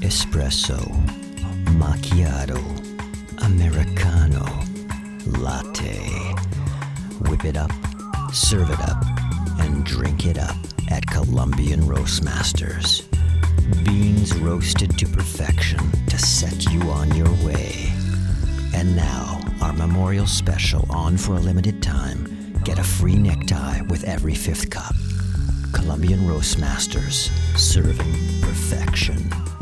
espresso, macchiato, americano, latte. Whip it up, serve it up, and drink it up at Colombian Roastmasters. Beans roasted to perfection to set you on your way. And now, our memorial special on for a limited time. Get a free necktie with every fifth cup. Colombian Roastmasters, serving perfection.